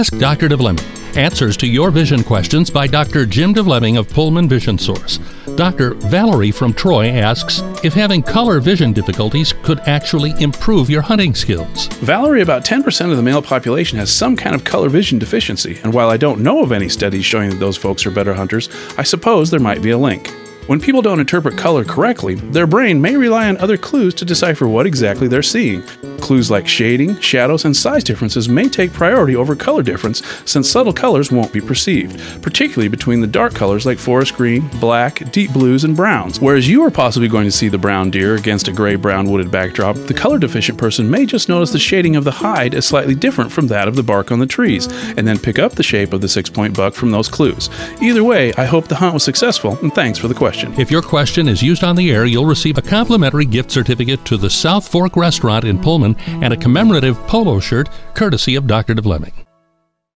Ask Dr. DeVleming. Answers to your vision questions by Dr. Jim DeVleming of Pullman Vision Source. Dr. Valerie from Troy asks if having color vision difficulties could actually improve your hunting skills. Valerie, about 10% of the male population has some kind of color vision deficiency, and while I don't know of any studies showing that those folks are better hunters, I suppose there might be a link. When people don't interpret color correctly, their brain may rely on other clues to decipher what exactly they're seeing. Clues like shading, shadows, and size differences may take priority over color difference since subtle colors won't be perceived, particularly between the dark colors like forest green, black, deep blues, and browns. Whereas you are possibly going to see the brown deer against a gray-brown wooded backdrop, the color-deficient person may just notice the shading of the hide as slightly different from that of the bark on the trees, and then pick up the shape of the six-point buck from those clues. Either way, I hope the hunt was successful, and thanks for the question. If your question is used on the air, you'll receive a complimentary gift certificate to the South Fork Restaurant in Pullman and a commemorative polo shirt courtesy of Dr. DeVleming.